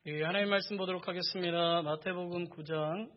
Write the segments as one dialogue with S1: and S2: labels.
S1: 하나님 말씀 보도록 하겠습니다. 마태복음 9장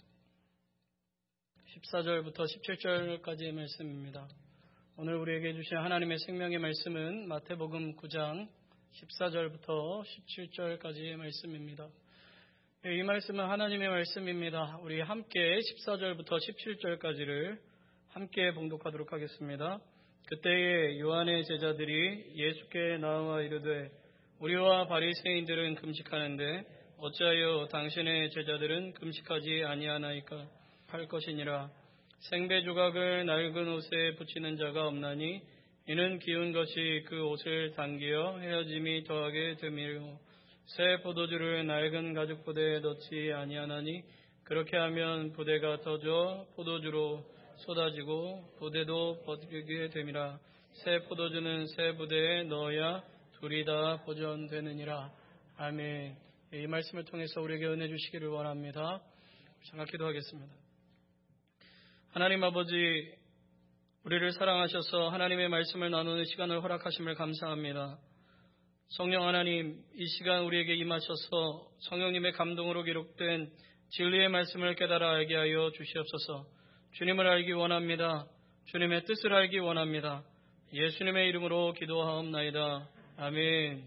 S1: 14절부터 17절까지의 말씀입니다. 오늘 우리에게 주신 하나님의 생명의 말씀은 마태복음 9장 14절부터 17절까지의 말씀입니다. 이 말씀은 하나님의 말씀입니다. 우리 함께 14절부터 17절까지를 함께 봉독하도록 하겠습니다. 그때에 요한의 제자들이 예수께 나와 이르되 우리와 바리새인들은 금식하는데 어찌하여 당신의 제자들은 금식하지 아니하나이까 할 것이니라. 생배 조각을 낡은 옷에 붙이는 자가 없나니 이는 기운 것이 그 옷을 당기어 헤어짐이 더하게 됨이요 새 포도주를 낡은 가죽 부대에 넣지 아니하나니 그렇게 하면 부대가 터져 포도주로 쏟아지고 부대도 벗기게 됨이라. 새 포도주는 새 부대에 넣어야 둘이 다 보존되느니라. 아멘. 이 말씀을 통해서 우리에게 은혜 주시기를 원합니다. 잠깐 기도하겠습니다. 하나님 아버지, 우리를 사랑하셔서 하나님의 말씀을 나누는 시간을 허락하심을 감사합니다. 성령 하나님, 이 시간 우리에게 임하셔서 성령님의 감동으로 기록된 진리의 말씀을 깨달아 알게 하여 주시옵소서. 주님을 알기 원합니다. 주님의 뜻을 알기 원합니다. 예수님의 이름으로 기도하옵나이다. 아멘.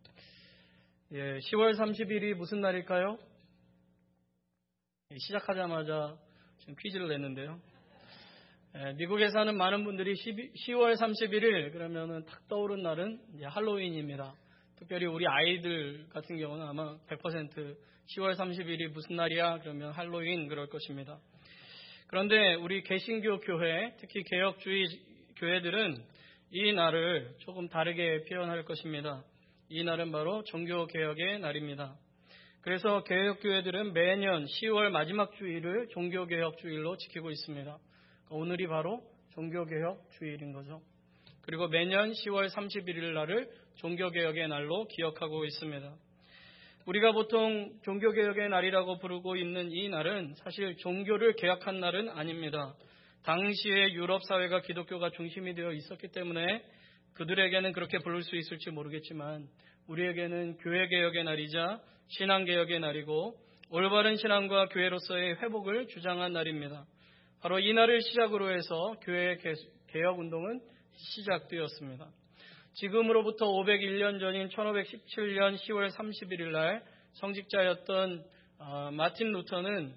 S1: 10월 30일이 무슨 날일까요? 시작하자마자 지금 퀴즈를 냈는데요. 미국에 사는 많은 분들이 10월 31일 그러면은 탁 떠오른 날은 할로윈입니다. 특별히 우리 아이들 같은 경우는 아마 100% 10월 30일이 무슨 날이야? 그러면 할로윈 그럴 것입니다. 그런데 우리 개신교 교회, 특히 개혁주의 교회들은 이 날을 조금 다르게 표현할 것입니다. 이 날은 바로 종교개혁의 날입니다. 그래서 개혁교회들은 매년 10월 마지막 주일을 종교개혁주일로 지키고 있습니다. 오늘이 바로 종교개혁주일인 거죠. 그리고 매년 10월 31일 날을 종교개혁의 날로 기억하고 있습니다. 우리가 보통 종교개혁의 날이라고 부르고 있는 이 날은 사실 종교를 개혁한 날은 아닙니다. 당시의 유럽 사회가 기독교가 중심이 되어 있었기 때문에 그들에게는 그렇게 부를 수 있을지 모르겠지만 우리에게는 교회개혁의 날이자 신앙개혁의 날이고 올바른 신앙과 교회로서의 회복을 주장한 날입니다. 바로 이 날을 시작으로 해서 교회의 개혁운동은 시작되었습니다. 지금으로부터 501년 전인 1517년 10월 31일 날 성직자였던 마틴 루터는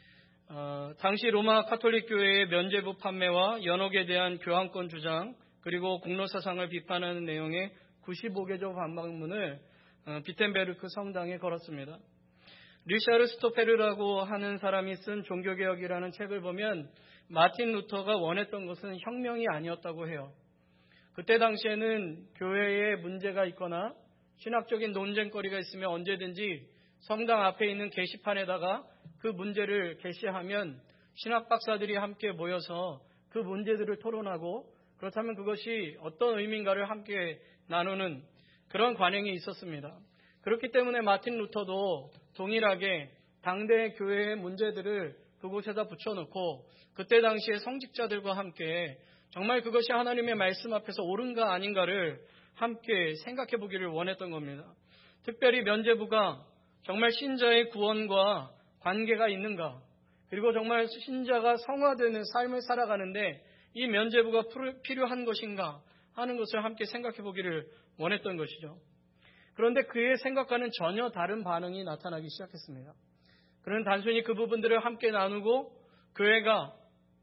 S1: 당시 로마 카톨릭 교회의 면죄부 판매와 연옥에 대한 교황권 주장 그리고 공로사상을 비판하는 내용의 95개조 반박문을 비텐베르크 성당에 걸었습니다. 리샤르 스토페르라고 하는 사람이 쓴 종교개혁이라는 책을 보면 마틴 루터가 원했던 것은 혁명이 아니었다고 해요. 그때 당시에는 교회에 문제가 있거나 신학적인 논쟁거리가 있으면 언제든지 성당 앞에 있는 게시판에다가 그 문제를 게시하면 신학 박사들이 함께 모여서 그 문제들을 토론하고 그렇다면 그것이 어떤 의미인가를 함께 나누는 그런 관행이 있었습니다. 그렇기 때문에 마틴 루터도 동일하게 당대 교회의 문제들을 그곳에다 붙여놓고 그때 당시에 성직자들과 함께 정말 그것이 하나님의 말씀 앞에서 옳은가 아닌가를 함께 생각해 보기를 원했던 겁니다. 특별히 면죄부가 정말 신자의 구원과 관계가 있는가, 그리고 정말 신자가 성화되는 삶을 살아가는데 이 면죄부가 필요한 것인가 하는 것을 함께 생각해 보기를 원했던 것이죠. 그런데 그의 생각과는 전혀 다른 반응이 나타나기 시작했습니다. 그는 단순히 그 부분들을 함께 나누고 교회가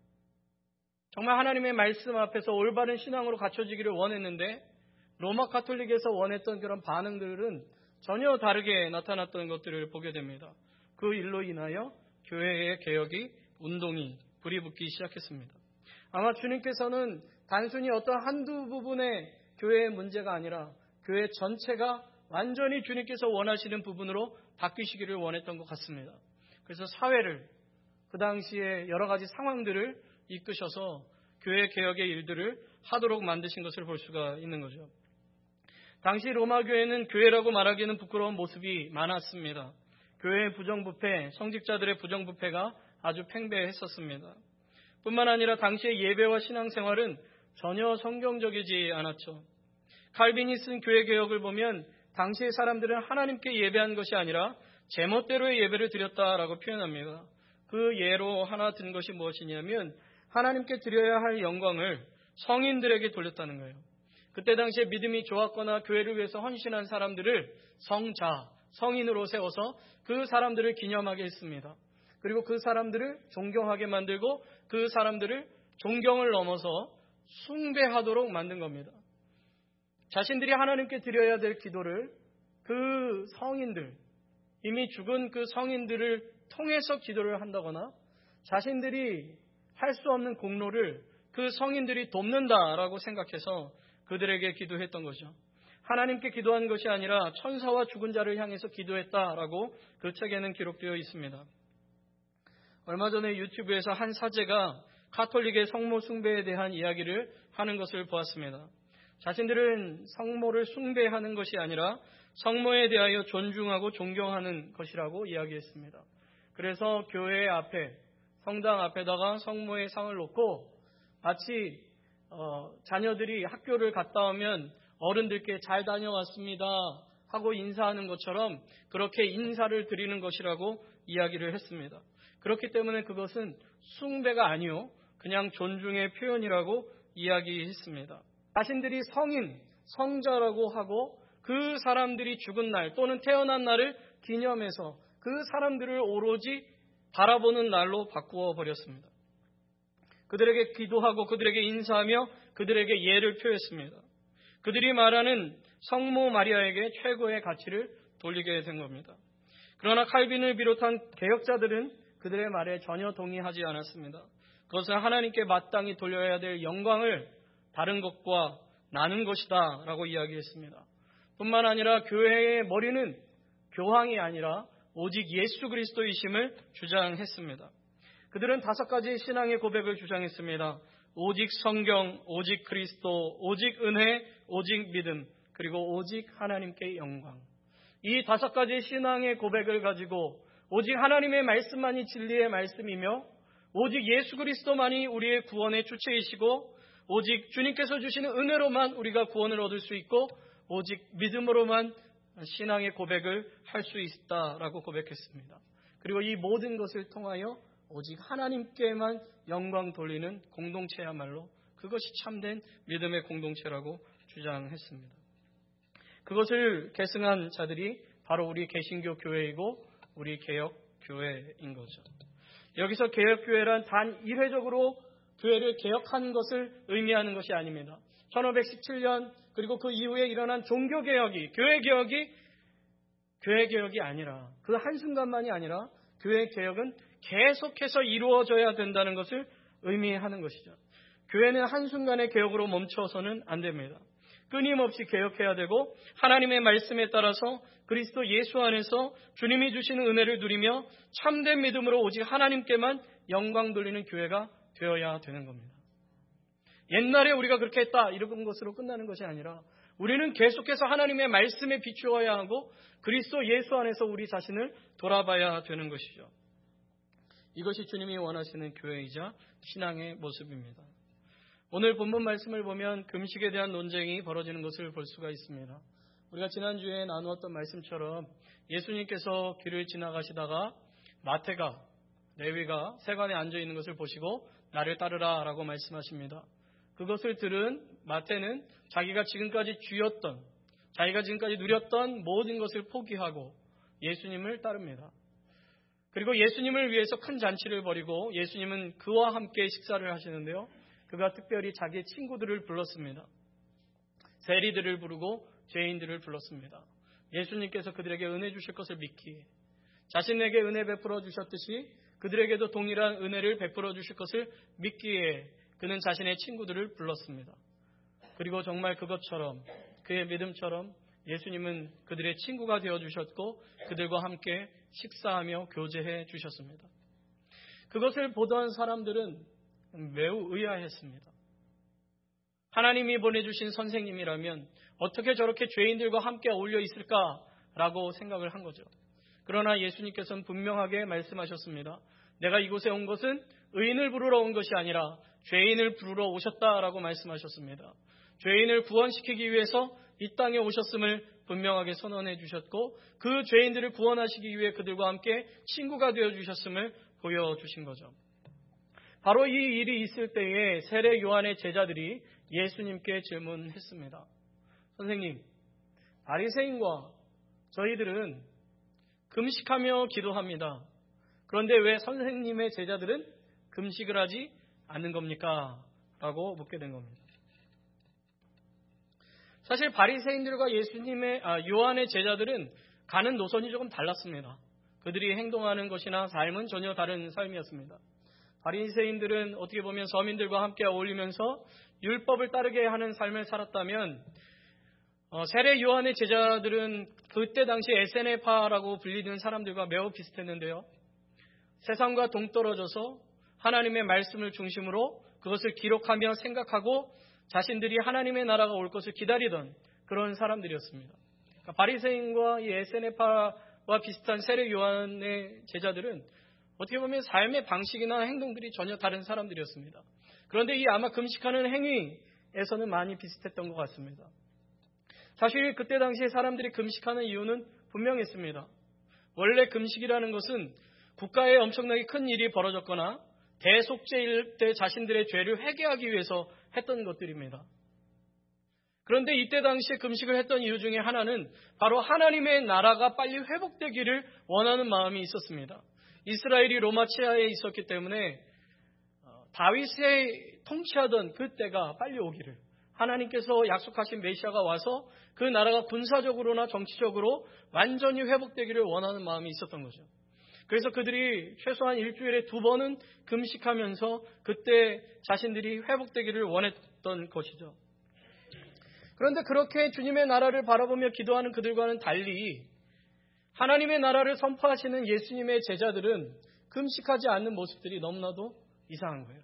S1: 정말 하나님의 말씀 앞에서 올바른 신앙으로 갖춰지기를 원했는데 로마 카톨릭에서 원했던 그런 반응들은 전혀 다르게 나타났던 것들을 보게 됩니다. 그 일로 인하여 교회의 개혁이 운동이 불이 붙기 시작했습니다. 아마 주님께서는 단순히 어떤 한두 부분의 교회의 문제가 아니라 교회 전체가 완전히 주님께서 원하시는 부분으로 바뀌시기를 원했던 것 같습니다. 그래서 사회를 그 당시에 여러 가지 상황들을 이끄셔서 교회 개혁의 일들을 하도록 만드신 것을 볼 수가 있는 거죠. 당시 로마 교회는 교회라고 말하기에는 부끄러운 모습이 많았습니다. 교회의 부정부패, 성직자들의 부정부패가 아주 팽배했었습니다. 뿐만 아니라 당시의 예배와 신앙생활은 전혀 성경적이지 않았죠. 칼빈이 쓴 교회 개혁을 보면 당시의 사람들은 하나님께 예배한 것이 아니라 제멋대로의 예배를 드렸다라고 표현합니다. 그 예로 하나 든 것이 무엇이냐면 하나님께 드려야 할 영광을 성인들에게 돌렸다는 거예요. 그때 당시에 믿음이 좋았거나 교회를 위해서 헌신한 사람들을 성자, 성인으로 세워서 그 사람들을 기념하게 했습니다. 그리고 그 사람들을 존경하게 만들고 그 사람들을 존경을 넘어서 숭배하도록 만든 겁니다. 자신들이 하나님께 드려야 될 기도를 그 성인들, 이미 죽은 그 성인들을 통해서 기도를 한다거나 자신들이 할 수 없는 공로를 그 성인들이 돕는다라고 생각해서 그들에게 기도했던 거죠. 하나님께 기도한 것이 아니라 천사와 죽은 자를 향해서 기도했다라고 그 책에는 기록되어 있습니다. 얼마 전에 유튜브에서 한 사제가 가톨릭의 성모 숭배에 대한 이야기를 하는 것을 보았습니다. 자신들은 성모를 숭배하는 것이 아니라 성모에 대하여 존중하고 존경하는 것이라고 이야기했습니다. 그래서 교회 앞에, 성당 앞에다가 성모의 상을 놓고 마치 자녀들이 학교를 갔다 오면 어른들께 잘 다녀왔습니다 하고 인사하는 것처럼 그렇게 인사를 드리는 것이라고 이야기를 했습니다. 그렇기 때문에 그것은 숭배가 아니요 그냥 존중의 표현이라고 이야기했습니다. 자신들이 성인, 성자라고 하고 그 사람들이 죽은 날 또는 태어난 날을 기념해서 그 사람들을 오로지 바라보는 날로 바꾸어 버렸습니다. 그들에게 기도하고 그들에게 인사하며 그들에게 예를 표했습니다. 그들이 말하는 성모 마리아에게 최고의 가치를 돌리게 된 겁니다. 그러나 칼빈을 비롯한 개혁자들은 그들의 말에 전혀 동의하지 않았습니다. 그것은 하나님께 마땅히 돌려야 될 영광을 다른 것과 나눈 것이다 라고 이야기했습니다. 뿐만 아니라 교회의 머리는 교황이 아니라 오직 예수 그리스도이심을 주장했습니다. 그들은 5가지 신앙의 고백을 주장했습니다. 오직 성경, 오직 그리스도, 오직 은혜, 오직 믿음, 그리고 오직 하나님께 영광. 이 5가지 신앙의 고백을 가지고 오직 하나님의 말씀만이 진리의 말씀이며 오직 예수 그리스도만이 우리의 구원의 주체이시고 오직 주님께서 주시는 은혜로만 우리가 구원을 얻을 수 있고 오직 믿음으로만 신앙의 고백을 할 수 있다라고 고백했습니다. 그리고 이 모든 것을 통하여 오직 하나님께만 영광 돌리는 공동체야말로 그것이 참된 믿음의 공동체라고 주장했습니다. 그것을 계승한 자들이 바로 우리 개신교 교회이고 우리 개혁교회인 거죠. 여기서 개혁교회란 단 일회적으로 교회를 개혁한 것을 의미하는 것이 아닙니다. 1517년 그리고 그 이후에 일어난 종교개혁이 교회개혁이 아니라 그 한순간만이 아니라 교회개혁은 계속해서 이루어져야 된다는 것을 의미하는 것이죠. 교회는 한순간의 개혁으로 멈춰서는 안 됩니다. 끊임없이 개혁해야 되고 하나님의 말씀에 따라서 그리스도 예수 안에서 주님이 주시는 은혜를 누리며 참된 믿음으로 오직 하나님께만 영광 돌리는 교회가 되어야 되는 겁니다. 옛날에 우리가 그렇게 했다 이런 것으로 끝나는 것이 아니라 우리는 계속해서 하나님의 말씀에 비추어야 하고 그리스도 예수 안에서 우리 자신을 돌아봐야 되는 것이죠. 이것이 주님이 원하시는 교회이자 신앙의 모습입니다. 오늘 본문 말씀을 보면 금식에 대한 논쟁이 벌어지는 것을 볼 수가 있습니다. 우리가 지난주에 나누었던 말씀처럼 예수님께서 길을 지나가시다가 마태가, 레위가 세관에 앉아있는 것을 보시고 나를 따르라 라고 말씀하십니다. 그것을 들은 마태는 자기가 지금까지 누렸던 모든 것을 포기하고 예수님을 따릅니다. 그리고 예수님을 위해서 큰 잔치를 벌이고 예수님은 그와 함께 식사를 하시는데요. 그가 특별히 자기의 친구들을 불렀습니다. 세리들을 부르고 죄인들을 불렀습니다. 예수님께서 그들에게 은혜 주실 것을 믿기에 자신에게 은혜 베풀어 주셨듯이 그들에게도 동일한 은혜를 베풀어 주실 것을 믿기에 그는 자신의 친구들을 불렀습니다. 그리고 정말 그것처럼 그의 믿음처럼 예수님은 그들의 친구가 되어주셨고 그들과 함께 식사하며 교제해 주셨습니다. 그것을 보던 사람들은 매우 의아했습니다. 하나님이 보내주신 선생님이라면 어떻게 저렇게 죄인들과 함께 어울려 있을까라고 생각을 한 거죠. 그러나 예수님께서는 분명하게 말씀하셨습니다. 내가 이곳에 온 것은 의인을 부르러 온 것이 아니라 죄인을 부르러 오셨다라고 말씀하셨습니다. 죄인을 구원시키기 위해서 이 땅에 오셨음을 분명하게 선언해 주셨고 그 죄인들을 구원하시기 위해 그들과 함께 친구가 되어 주셨음을 보여주신 거죠. 바로 이 일이 있을 때에 세례 요한의 제자들이 예수님께 질문했습니다. 선생님, 바리새인과 저희들은 금식하며 기도합니다. 그런데 왜 선생님의 제자들은 금식을 하지 않는 겁니까? 라고 묻게 된 겁니다. 사실 바리새인들과 요한의 제자들은 가는 노선이 조금 달랐습니다. 그들이 행동하는 것이나 삶은 전혀 다른 삶이었습니다. 바리새인들은 어떻게 보면 서민들과 함께 어울리면서 율법을 따르게 하는 삶을 살았다면 세례 요한의 제자들은 그때 당시 에세네파라고 불리는 사람들과 매우 비슷했는데요. 세상과 동떨어져서 하나님의 말씀을 중심으로 그것을 기록하며 생각하고 자신들이 하나님의 나라가 올 것을 기다리던 그런 사람들이었습니다. 그러니까 바리새인과 이 에세네파와 비슷한 세례 요한의 제자들은 어떻게 보면 삶의 방식이나 행동들이 전혀 다른 사람들이었습니다. 그런데 이 아마 금식하는 행위에서는 많이 비슷했던 것 같습니다. 사실 그때 당시에 사람들이 금식하는 이유는 분명했습니다. 원래 금식이라는 것은 국가에 엄청나게 큰 일이 벌어졌거나 대속죄일 때 자신들의 죄를 회개하기 위해서 했던 것들입니다. 그런데 이때 당시에 금식을 했던 이유 중에 하나는 바로 하나님의 나라가 빨리 회복되기를 원하는 마음이 있었습니다. 이스라엘이 로마 치하에 있었기 때문에 다윗이 통치하던 그 때가 빨리 오기를, 하나님께서 약속하신 메시아가 와서 그 나라가 군사적으로나 정치적으로 완전히 회복되기를 원하는 마음이 있었던 거죠. 그래서 그들이 최소한 일주일에 2번은 금식하면서 그때 자신들이 회복되기를 원했던 것이죠. 그런데 그렇게 주님의 나라를 바라보며 기도하는 그들과는 달리 하나님의 나라를 선포하시는 예수님의 제자들은 금식하지 않는 모습들이 너무나도 이상한 거예요.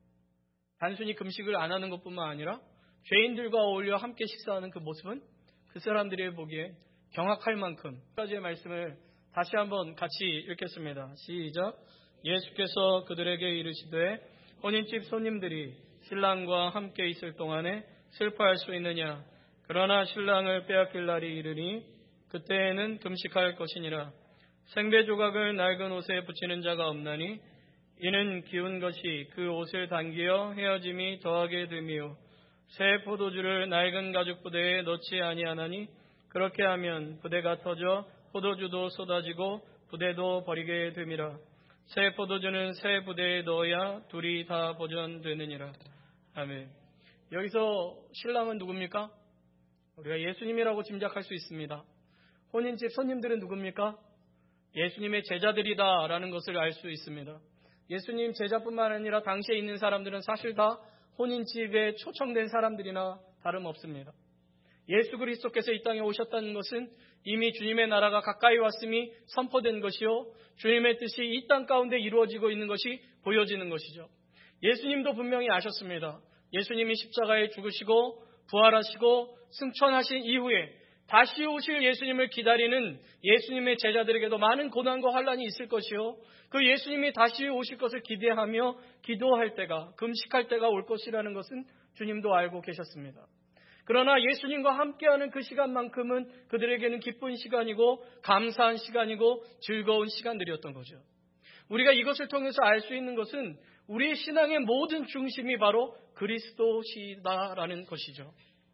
S1: 단순히 금식을 안 하는 것뿐만 아니라 죄인들과 어울려 함께 식사하는 그 모습은 그 사람들이 보기에 경악할 만큼, 까지의 말씀을 다시 한번 같이 읽겠습니다. 시작. 예수께서 그들에게 이르시되 혼인집 손님들이 신랑과 함께 있을 동안에 슬퍼할 수 있느냐? 그러나 신랑을 빼앗길 날이 이르니 그때에는 금식할 것이니라. 생배 조각을 낡은 옷에 붙이는 자가 없나니 이는 기운 것이 그 옷을 당기어 헤어짐이 더하게 됨이요 새 포도주를 낡은 가죽 부대에 넣지 아니하나니 그렇게 하면 부대가 터져 포도주도 쏟아지고 부대도 버리게 됨이라. 새 포도주는 새 부대에 넣어야 둘이 다 보존되느니라. 아멘. 여기서 신랑은 누굽니까? 우리가 예수님이라고 짐작할 수 있습니다. 혼인집 손님들은 누굽니까? 예수님의 제자들이다라는 것을 알 수 있습니다. 예수님 제자뿐만 아니라 당시에 있는 사람들은 사실 다 혼인집에 초청된 사람들이나 다름없습니다. 예수 그리스도께서 이 땅에 오셨다는 것은 이미 주님의 나라가 가까이 왔음이 선포된 것이요 주님의 뜻이 이 땅 가운데 이루어지고 있는 것이 보여지는 것이죠. 예수님도 분명히 아셨습니다. 예수님이 십자가에 죽으시고 부활하시고 승천하신 이후에 다시 오실 예수님을 기다리는 예수님의 제자들에게도 많은 고난과 환난이 있을 것이요 그 예수님이 다시 오실 것을 기대하며 기도할 때가, 금식할 때가 올 것이라는 것은 주님도 알고 계셨습니다. 그러나 예수님과 함께하는 그 시간만큼은 그들에게는 기쁜 시간이고 감사한 시간이고 즐거운 시간들이었던 거죠. 우리가 이것을 통해서 알 수 있는 것은 우리의 신앙의 모든 중심이 바로 그리스도시다라는 것이죠.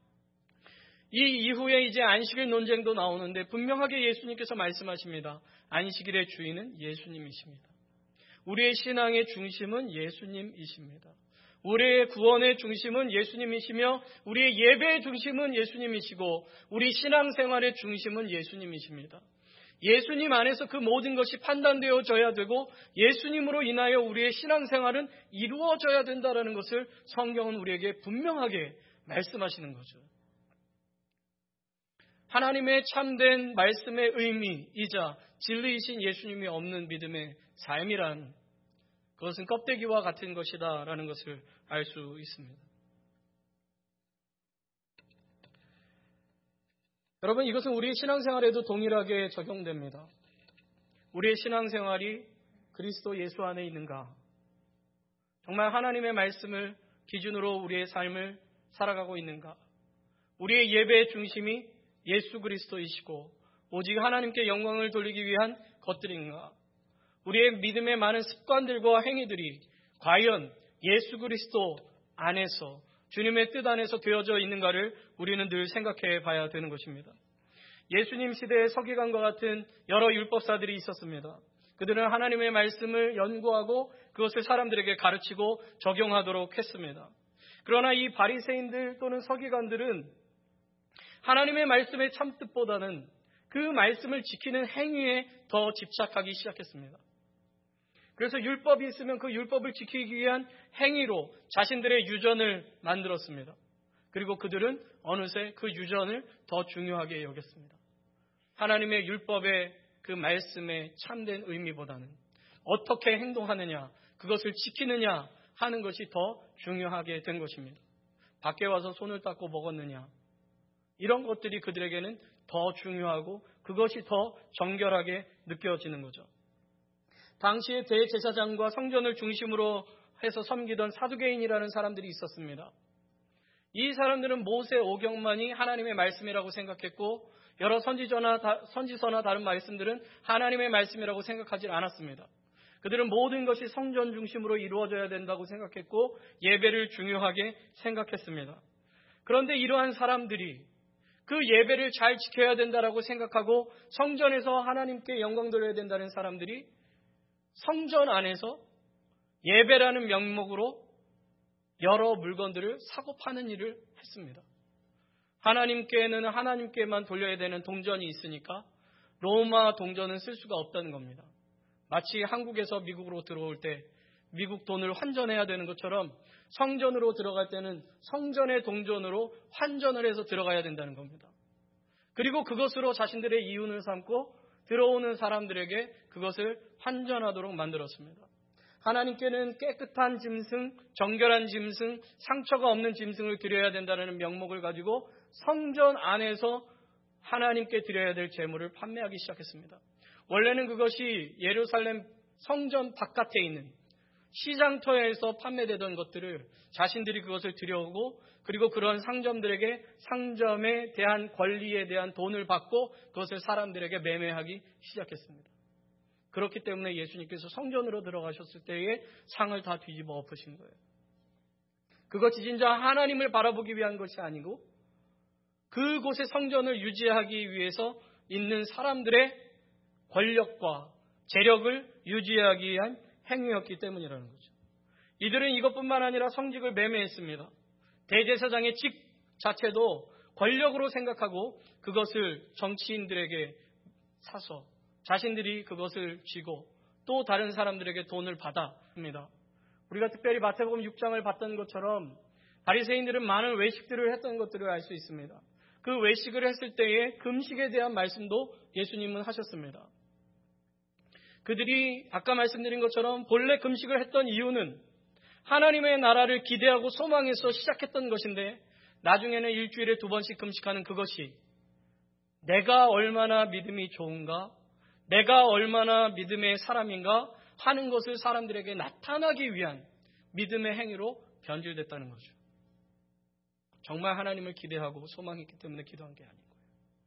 S1: 이 이후에 이제 안식일 논쟁도 나오는데 분명하게 예수님께서 말씀하십니다. 안식일의 주인은 예수님이십니다. 우리의 신앙의 중심은 예수님이십니다. 우리의 구원의 중심은 예수님이시며 우리의 예배의 중심은 예수님이시고 우리 신앙생활의 중심은 예수님이십니다. 예수님 안에서 그 모든 것이 판단되어져야 되고 예수님으로 인하여 우리의 신앙생활은 이루어져야 된다는 것을 성경은 우리에게 분명하게 말씀하시는 거죠. 하나님의 참된 말씀의 의미이자 진리이신 예수님이 없는 믿음의 삶이란 그것은 껍데기와 같은 것이다라는 것을 알 수 있습니다. 여러분, 이것은 우리의 신앙생활에도 동일하게 적용됩니다. 우리의 신앙생활이 그리스도 예수 안에 있는가? 정말 하나님의 말씀을 기준으로 우리의 삶을 살아가고 있는가? 우리의 예배의 중심이 예수 그리스도이시고 오직 하나님께 영광을 돌리기 위한 것들인가? 우리의 믿음의 많은 습관들과 행위들이 과연 예수 그리스도 안에서, 주님의 뜻 안에서 되어져 있는가를 우리는 늘 생각해 봐야 되는 것입니다. 예수님 시대에 서기관과 같은 여러 율법사들이 있었습니다. 그들은 하나님의 말씀을 연구하고 그것을 사람들에게 가르치고 적용하도록 했습니다. 그러나 이 바리새인들 또는 서기관들은 하나님의 말씀의 참뜻보다는 그 말씀을 지키는 행위에 더 집착하기 시작했습니다. 그래서 율법이 있으면 그 율법을 지키기 위한 행위로 자신들의 유전을 만들었습니다. 그리고 그들은 어느새 그 유전을 더 중요하게 여겼습니다. 하나님의 율법의 그 말씀의 참된 의미보다는 어떻게 행동하느냐, 그것을 지키느냐 하는 것이 더 중요하게 된 것입니다. 밖에 와서 손을 닦고 먹었느냐, 이런 것들이 그들에게는 더 중요하고 그것이 더 정결하게 느껴지는 거죠. 당시에 대제사장과 성전을 중심으로 해서 섬기던 사두개인이라는 사람들이 있었습니다. 이 사람들은 모세 오경만이 하나님의 말씀이라고 생각했고 여러 선지서나 다른 말씀들은 하나님의 말씀이라고 생각하지 않았습니다. 그들은 모든 것이 성전 중심으로 이루어져야 된다고 생각했고 예배를 중요하게 생각했습니다. 그런데 이러한 사람들이 그 예배를 잘 지켜야 된다라고 생각하고 성전에서 하나님께 영광 돌려야 된다는 사람들이 성전 안에서 예배라는 명목으로 여러 물건들을 사고 파는 일을 했습니다. 하나님께는 하나님께만 돌려야 되는 동전이 있으니까 로마 동전은 쓸 수가 없다는 겁니다. 마치 한국에서 미국으로 들어올 때 미국 돈을 환전해야 되는 것처럼 성전으로 들어갈 때는 성전의 동전으로 환전을 해서 들어가야 된다는 겁니다. 그리고 그것으로 자신들의 이윤을 삼고 들어오는 사람들에게 그것을 환전하도록 만들었습니다. 하나님께는 깨끗한 짐승, 정결한 짐승, 상처가 없는 짐승을 드려야 된다는 명목을 가지고 성전 안에서 하나님께 드려야 될 제물을 판매하기 시작했습니다. 원래는 그것이 예루살렘 성전 바깥에 있는 시장터에서 판매되던 것들을 자신들이 그것을 들여오고 그리고 그런 상점들에게 상점에 대한 권리에 대한 돈을 받고 그것을 사람들에게 매매하기 시작했습니다. 그렇기 때문에 예수님께서 성전으로 들어가셨을 때에 상을 다 뒤집어 엎으신 거예요. 그것이 진짜 하나님을 바라보기 위한 것이 아니고 그곳의 성전을 유지하기 위해서 있는 사람들의 권력과 재력을 유지하기 위한 행위였기 때문이라는 거죠. 이들은 이것뿐만 아니라 성직을 매매했습니다. 대제사장의 직 자체도 권력으로 생각하고 그것을 정치인들에게 사서 자신들이 그것을 쥐고 또 다른 사람들에게 돈을 받아합니다. 우리가 특별히 마태복음 6장을 봤던 것처럼 바리새인들은 많은 외식들을 했던 것들을 알 수 있습니다. 그 외식을 했을 때에 금식에 대한 말씀도 예수님은 하셨습니다. 그들이 아까 말씀드린 것처럼 본래 금식을 했던 이유는 하나님의 나라를 기대하고 소망해서 시작했던 것인데 나중에는 일주일에 2번씩 금식하는 그것이 내가 얼마나 믿음이 좋은가, 내가 얼마나 믿음의 사람인가 하는 것을 사람들에게 나타나기 위한 믿음의 행위로 변질됐다는 거죠. 정말 하나님을 기대하고 소망했기 때문에 기도한 게 아닌 거예요.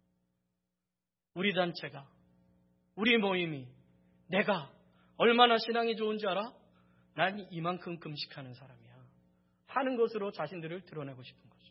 S1: 우리 단체가, 우리 모임이 내가 얼마나 신앙이 좋은지 알아? 난 이만큼 금식하는 사람이야 하는 것으로 자신들을 드러내고 싶은 거죠.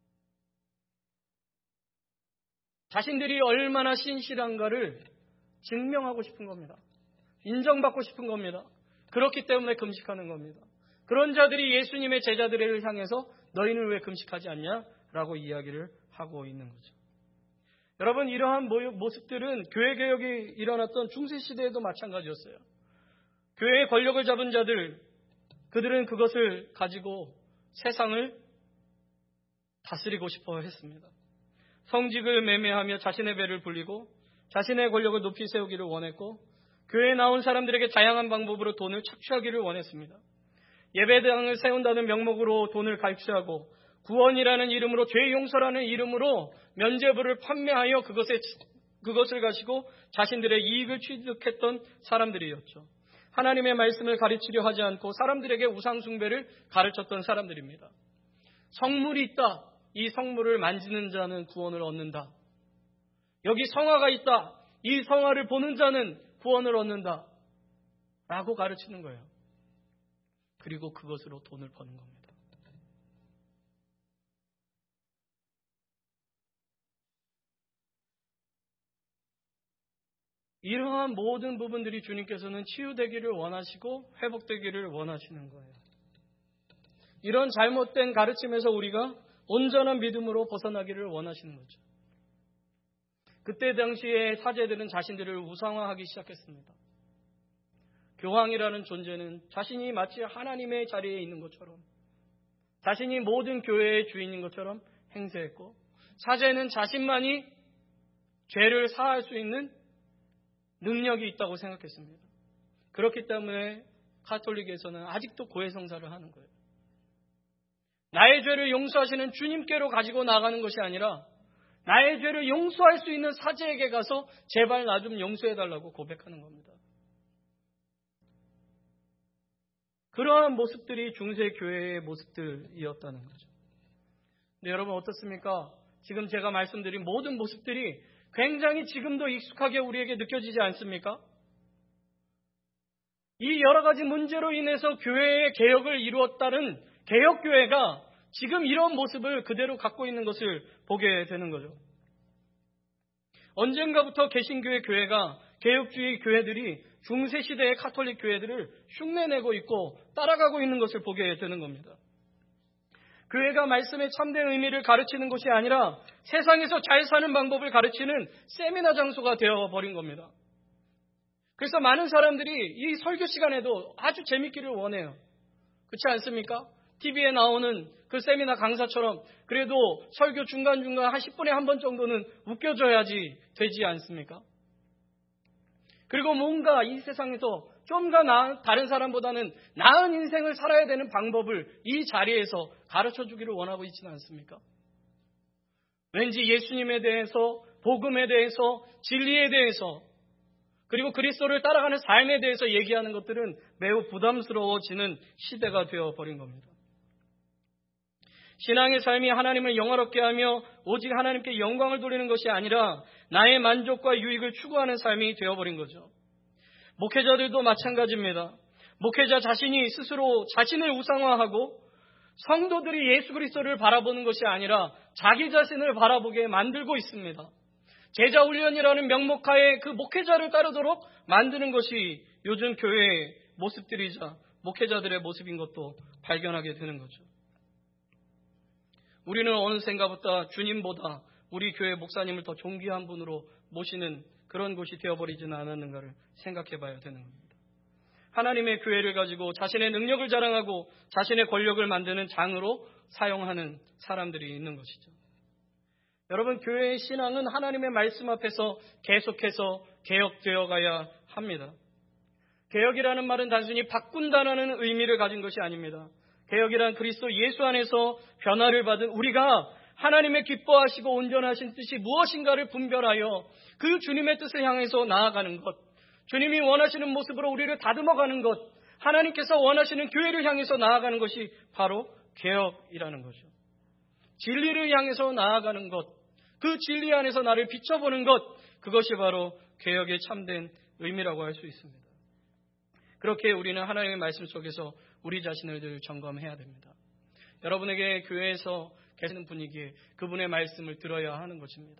S1: 자신들이 얼마나 신실한가를 증명하고 싶은 겁니다. 인정받고 싶은 겁니다. 그렇기 때문에 금식하는 겁니다. 그런 자들이 예수님의 제자들을 향해서 너희는 왜 금식하지 않냐? 라고 이야기를 하고 있는 거죠. 여러분, 이러한 모습들은 교회 개혁이 일어났던 중세시대에도 마찬가지였어요. 교회의 권력을 잡은 자들, 그들은 그것을 가지고 세상을 다스리고 싶어 했습니다. 성직을 매매하며 자신의 배를 불리고 자신의 권력을 높이 세우기를 원했고 교회에 나온 사람들에게 다양한 방법으로 돈을 착취하기를 원했습니다. 예배당을 세운다는 명목으로 돈을 갈취하고 구원이라는 이름으로 죄 용서라는 이름으로 면죄부를 판매하여 그것을 가지고 자신들의 이익을 취득했던 사람들이었죠. 하나님의 말씀을 가르치려 하지 않고 사람들에게 우상 숭배를 가르쳤던 사람들입니다. 성물이 있다. 이 성물을 만지는 자는 구원을 얻는다. 여기 성화가 있다. 이 성화를 보는 자는 구원을 얻는다. 라고 가르치는 거예요. 그리고 그것으로 돈을 버는 겁니다. 이러한 모든 부분들이 주님께서는 치유되기를 원하시고 회복되기를 원하시는 거예요. 이런 잘못된 가르침에서 우리가 온전한 믿음으로 벗어나기를 원하시는 거죠. 그때 당시에 사제들은 자신들을 우상화하기 시작했습니다. 교황이라는 존재는 자신이 마치 하나님의 자리에 있는 것처럼, 자신이 모든 교회의 주인인 것처럼 행세했고, 사제는 자신만이 죄를 사할 수 있는 능력이 있다고 생각했습니다. 그렇기 때문에 가톨릭에서는 아직도 고해성사를 하는 거예요. 나의 죄를 용서하시는 주님께로 가지고 나가는 것이 아니라 나의 죄를 용서할 수 있는 사제에게 가서 제발 나 좀 용서해달라고 고백하는 겁니다. 그러한 모습들이 중세교회의 모습들이었다는 거죠. 근데 여러분 어떻습니까? 지금 제가 말씀드린 모든 모습들이 굉장히 지금도 익숙하게 우리에게 느껴지지 않습니까? 이 여러 가지 문제로 인해서 교회의 개혁을 이루었다는 개혁교회가 지금 이런 모습을 그대로 갖고 있는 것을 보게 되는 거죠. 언젠가부터 개신교회 교회가 개혁주의 교회들이 중세시대의 가톨릭 교회들을 흉내내고 있고 따라가고 있는 것을 보게 되는 겁니다. 교회가 말씀의 참된 의미를 가르치는 것이 아니라 세상에서 잘 사는 방법을 가르치는 세미나 장소가 되어버린 겁니다. 그래서 많은 사람들이 이 설교 시간에도 아주 재밌기를 원해요. 그렇지 않습니까? TV에 나오는 그 세미나 강사처럼 그래도 설교 중간중간 한 10분에 한 번 정도는 웃겨줘야지 되지 않습니까? 그리고 뭔가 이 세상에서 좀 더 다른 사람보다는 나은 인생을 살아야 되는 방법을 이 자리에서 가르쳐주기를 원하고 있지는 않습니까? 왠지 예수님에 대해서, 복음에 대해서, 진리에 대해서, 그리고 그리스도를 따라가는 삶에 대해서 얘기하는 것들은 매우 부담스러워지는 시대가 되어버린 겁니다. 신앙의 삶이 하나님을 영화롭게 하며 오직 하나님께 영광을 돌리는 것이 아니라 나의 만족과 유익을 추구하는 삶이 되어버린 거죠. 목회자들도 마찬가지입니다. 목회자 자신이 스스로 자신을 우상화하고 성도들이 예수 그리스도를 바라보는 것이 아니라 자기 자신을 바라보게 만들고 있습니다. 제자훈련이라는 명목하에 그 목회자를 따르도록 만드는 것이 요즘 교회의 모습들이자 목회자들의 모습인 것도 발견하게 되는 거죠. 우리는 어느샌가부터 주님보다 우리 교회 목사님을 더 존귀한 분으로 모시는 그런 곳이 되어버리지는 않았는가를 생각해 봐야 되는 겁니다. 하나님의 교회를 가지고 자신의 능력을 자랑하고 자신의 권력을 만드는 장으로 사용하는 사람들이 있는 것이죠. 여러분, 교회의 신앙은 하나님의 말씀 앞에서 계속해서 개혁되어 가야 합니다. 개혁이라는 말은 단순히 바꾼다는 의미를 가진 것이 아닙니다. 개혁이란 그리스도 예수 안에서 변화를 받은 우리가 하나님의 기뻐하시고 온전하신 뜻이 무엇인가를 분별하여 그 주님의 뜻을 향해서 나아가는 것, 주님이 원하시는 모습으로 우리를 다듬어가는 것, 하나님께서 원하시는 교회를 향해서 나아가는 것이 바로 개혁이라는 거죠. 진리를 향해서 나아가는 것, 그 진리 안에서 나를 비춰보는 것, 그것이 바로 개혁의 참된 의미라고 할 수 있습니다. 그렇게 우리는 하나님의 말씀 속에서 우리 자신을 늘 점검해야 됩니다. 여러분에게 교회에서 계시는 분위기에 그분의 말씀을 들어야 하는 것입니다.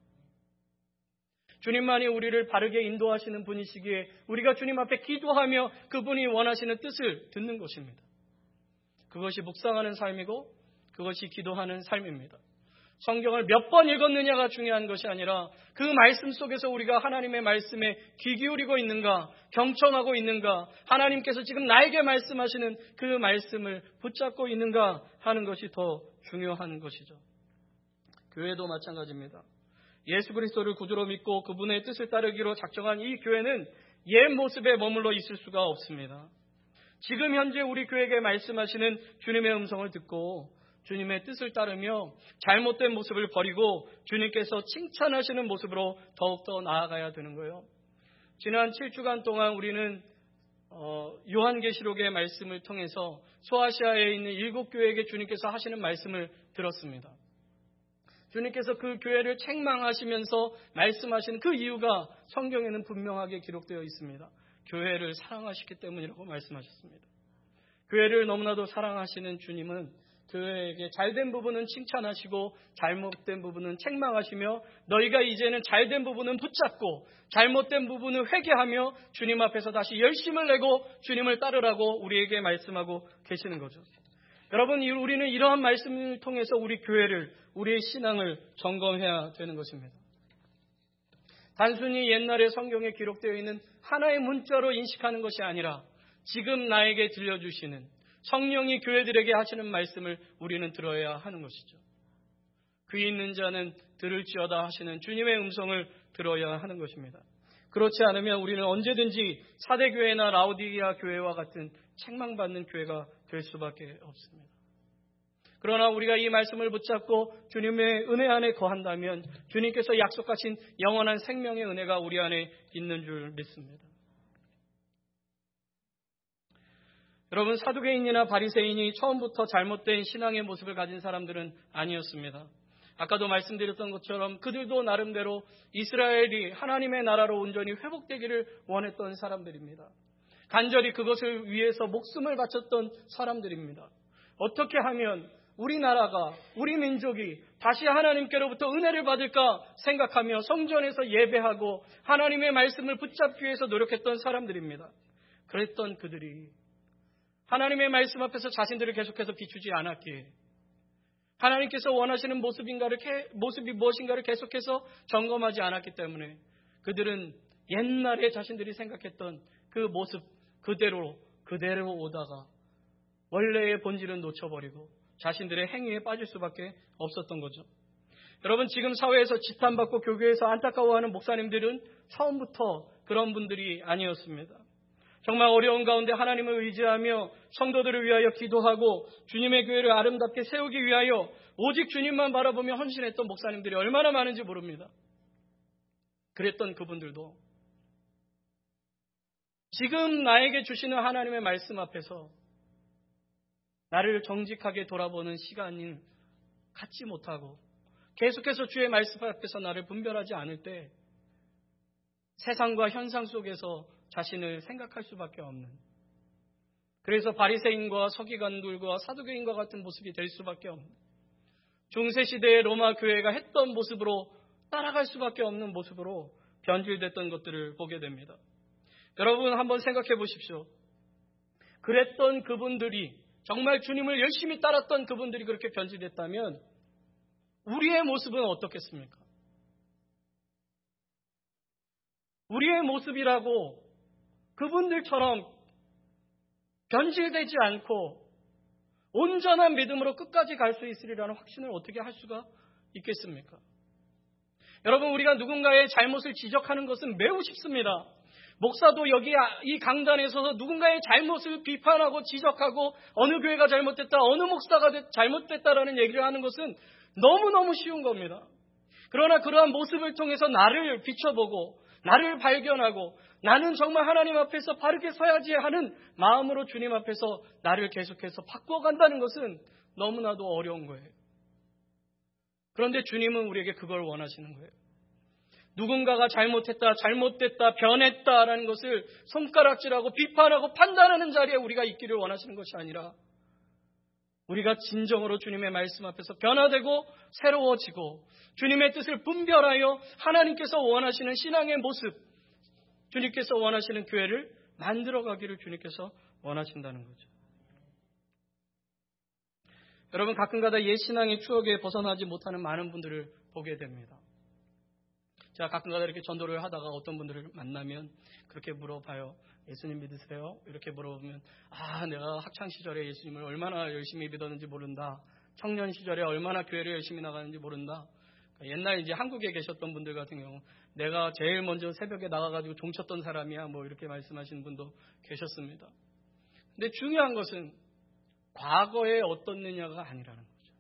S1: 주님만이 우리를 바르게 인도하시는 분이시기에 우리가 주님 앞에 기도하며 그분이 원하시는 뜻을 듣는 것입니다. 그것이 묵상하는 삶이고 그것이 기도하는 삶입니다. 성경을 몇 번 읽었느냐가 중요한 것이 아니라 그 말씀 속에서 우리가 하나님의 말씀에 귀 기울이고 있는가, 경청하고 있는가, 하나님께서 지금 나에게 말씀하시는 그 말씀을 붙잡고 있는가 하는 것이 더 중요한 것이죠. 교회도 마찬가지입니다. 예수 그리스도를 구주로 믿고 그분의 뜻을 따르기로 작정한 이 교회는 옛 모습에 머물러 있을 수가 없습니다. 지금 현재 우리 교회에게 말씀하시는 주님의 음성을 듣고 주님의 뜻을 따르며 잘못된 모습을 버리고 주님께서 칭찬하시는 모습으로 더욱더 나아가야 되는 거예요. 지난 7주간 동안 우리는 요한계시록의 말씀을 통해서 소아시아에 있는 7교회에게 주님께서 하시는 말씀을 들었습니다. 주님께서 그 교회를 책망하시면서 말씀하신 그 이유가 성경에는 분명하게 기록되어 있습니다. 교회를 사랑하시기 때문이라고 말씀하셨습니다. 교회를 너무나도 사랑하시는 주님은 교회에게 잘된 부분은 칭찬하시고 잘못된 부분은 책망하시며 너희가 이제는 잘된 부분은 붙잡고 잘못된 부분은 회개하며 주님 앞에서 다시 열심을 내고 주님을 따르라고 우리에게 말씀하고 계시는 거죠. 여러분, 우리는 이러한 말씀을 통해서 우리 교회를, 우리의 신앙을 점검해야 되는 것입니다. 단순히 옛날에 성경에 기록되어 있는 하나의 문자로 인식하는 것이 아니라 지금 나에게 들려주시는 성령이 교회들에게 하시는 말씀을 우리는 들어야 하는 것이죠. 귀 있는 자는 들을지어다 하시는 주님의 음성을 들어야 하는 것입니다. 그렇지 않으면 우리는 언제든지 사대교회나 라오디게아 교회와 같은 책망받는 교회가 될 수밖에 없습니다. 그러나 우리가 이 말씀을 붙잡고 주님의 은혜 안에 거한다면 주님께서 약속하신 영원한 생명의 은혜가 우리 안에 있는 줄 믿습니다. 여러분, 사두개인이나 바리새인이 처음부터 잘못된 신앙의 모습을 가진 사람들은 아니었습니다. 아까도 말씀드렸던 것처럼 그들도 나름대로 이스라엘이 하나님의 나라로 온전히 회복되기를 원했던 사람들입니다. 간절히 그것을 위해서 목숨을 바쳤던 사람들입니다. 어떻게 하면 우리나라가, 우리 민족이 다시 하나님께로부터 은혜를 받을까 생각하며 성전에서 예배하고 하나님의 말씀을 붙잡기 위해서 노력했던 사람들입니다. 그랬던 그들이 하나님의 말씀 앞에서 자신들을 계속해서 비추지 않았기에 하나님께서 원하시는 모습이 무엇인가를 계속해서 점검하지 않았기 때문에 그들은 옛날에 자신들이 생각했던 그 모습 그대로 오다가 원래의 본질은 놓쳐버리고 자신들의 행위에 빠질 수밖에 없었던 거죠. 여러분, 지금 사회에서 지탄받고 교회에서 안타까워하는 목사님들은 처음부터 그런 분들이 아니었습니다. 정말 어려운 가운데 하나님을 의지하며 성도들을 위하여 기도하고 주님의 교회를 아름답게 세우기 위하여 오직 주님만 바라보며 헌신했던 목사님들이 얼마나 많은지 모릅니다. 그랬던 그분들도 지금 나에게 주시는 하나님의 말씀 앞에서 나를 정직하게 돌아보는 시간을 갖지 못하고 계속해서 주의 말씀 앞에서 나를 분별하지 않을 때 세상과 현상 속에서 자신을 생각할 수밖에 없는, 그래서 바리새인과 서기관들과 사두개인과 같은 모습이 될 수밖에 없는, 중세시대의 로마 교회가 했던 모습으로 따라갈 수밖에 없는 모습으로 변질됐던 것들을 보게 됩니다. 여러분, 한번 생각해 보십시오. 그랬던 그분들이, 정말 주님을 열심히 따랐던 그분들이 그렇게 변질됐다면 우리의 모습은 어떻겠습니까? 우리의 모습이라고 그분들처럼 변질되지 않고 온전한 믿음으로 끝까지 갈 수 있으리라는 확신을 어떻게 할 수가 있겠습니까? 여러분, 우리가 누군가의 잘못을 지적하는 것은 매우 쉽습니다. 목사도 여기 이 강단에 서서 누군가의 잘못을 비판하고 지적하고 어느 교회가 잘못됐다, 어느 목사가 잘못됐다라는 얘기를 하는 것은 너무너무 쉬운 겁니다. 그러나 그러한 모습을 통해서 나를 비춰보고 나를 발견하고 나는 정말 하나님 앞에서 바르게 서야지 하는 마음으로 주님 앞에서 나를 계속해서 바꿔간다는 것은 너무나도 어려운 거예요. 그런데 주님은 우리에게 그걸 원하시는 거예요. 누군가가 잘못했다, 잘못됐다, 변했다라는 것을 손가락질하고 비판하고 판단하는 자리에 우리가 있기를 원하시는 것이 아니라 우리가 진정으로 주님의 말씀 앞에서 변화되고 새로워지고 주님의 뜻을 분별하여 하나님께서 원하시는 신앙의 모습, 주님께서 원하시는 교회를 만들어가기를 주님께서 원하신다는 거죠. 여러분, 가끔가다 옛 신앙의 추억에 벗어나지 못하는 많은 분들을 보게 됩니다. 제가 가끔가다 이렇게 전도를 하다가 어떤 분들을 만나면 그렇게 물어봐요. 예수님 믿으세요? 이렇게 물어보면 내가 학창시절에 예수님을 얼마나 열심히 믿었는지 모른다. 청년 시절에 얼마나 교회를 열심히 나가는지 모른다. 옛날에 이제 한국에 계셨던 분들 같은 경우 내가 제일 먼저 새벽에 나가가지고 종쳤던 사람이야 이렇게 말씀하시는 분도 계셨습니다. 근데 중요한 것은 과거에 어떻느냐가 아니라는 거죠.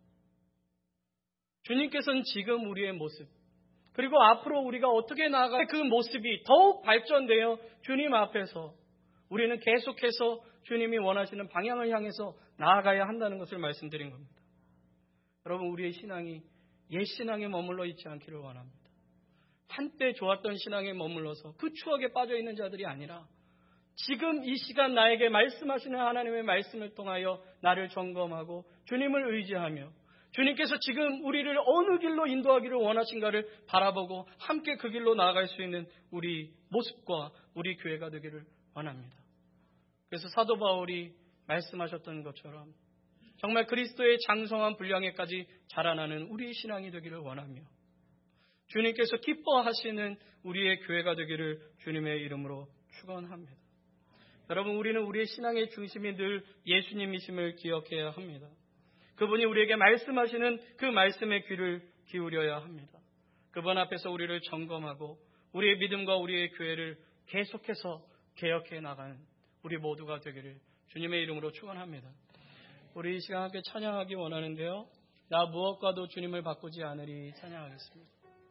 S1: 주님께서는 지금 우리의 모습, 그리고 앞으로 우리가 어떻게 나아갈 그 모습이 더욱 발전되어 주님 앞에서 우리는 계속해서 주님이 원하시는 방향을 향해서 나아가야 한다는 것을 말씀드린 겁니다. 여러분, 우리의 신앙이 옛 신앙에 머물러 있지 않기를 원합니다. 한때 좋았던 신앙에 머물러서 그 추억에 빠져 있는 자들이 아니라 지금 이 시간 나에게 말씀하시는 하나님의 말씀을 통하여 나를 점검하고 주님을 의지하며 주님께서 지금 우리를 어느 길로 인도하기를 원하신가를 바라보고 함께 그 길로 나아갈 수 있는 우리 모습과 우리 교회가 되기를 원합니다. 그래서 사도 바울이 말씀하셨던 것처럼 정말 그리스도의 장성한 분량에까지 자라나는 우리의 신앙이 되기를 원하며 주님께서 기뻐하시는 우리의 교회가 되기를 주님의 이름으로 축원합니다. 여러분, 우리는 우리의 신앙의 중심이 늘 예수님이심을 기억해야 합니다. 그분이 우리에게 말씀하시는 그 말씀의 귀를 기울여야 합니다. 그분 앞에서 우리를 점검하고 우리의 믿음과 우리의 교회를 계속해서 개혁해 나가는 우리 모두가 되기를 주님의 이름으로 축원합니다. 우리 이 시간 함께 찬양하기 원하는데요. 나 무엇과도 주님을 바꾸지 않으리 찬양하겠습니다.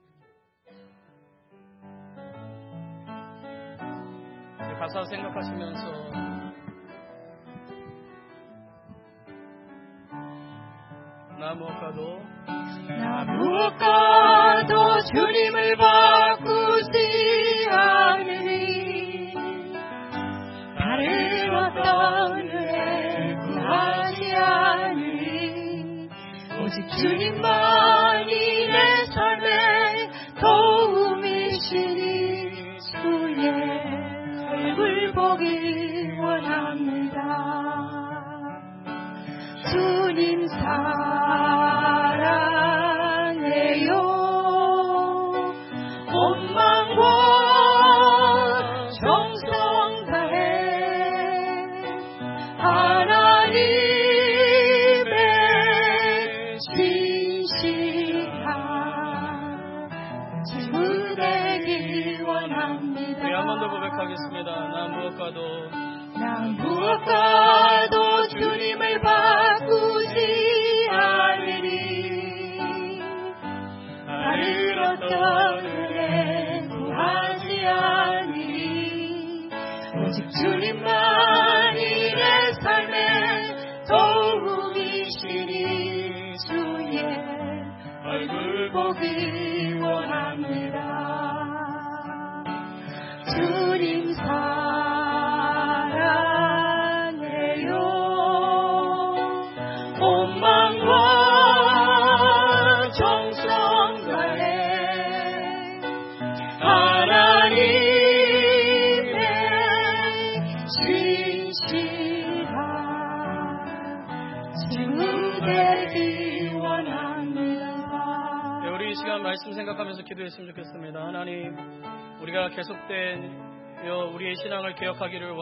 S1: 가사 생각하시면서 나 무엇과도
S2: 주님을 바꾸지 않으리 다른 어떤 은혜 구하지 않으리 오직 주님만이 내 삶의 도움이시니 주의 얼굴 보기 원합니다. 주님 사랑해요. 온 마음과 정성 다해 하나님의 신실한 친구 되기 원합니다.
S1: 우리 한 번 더 고백하겠습니다.
S2: 난 무엇과도 주님을 바꾸지 않으리 다른 어떤 은혜 구하지 않으리 오직 주님만이 내 삶의 도움이시니 주의 얼굴 보기 원합니다. 주님 사랑해요. 온 마음과 정성 다해 하나님의 신실한 친구 되기 원합니다.
S1: 네, 우리 이 시간 말씀 생각하면서 기도했으면 좋겠습니다. 하나님, 우리가 계속된 우리의 신앙을 개혁하기를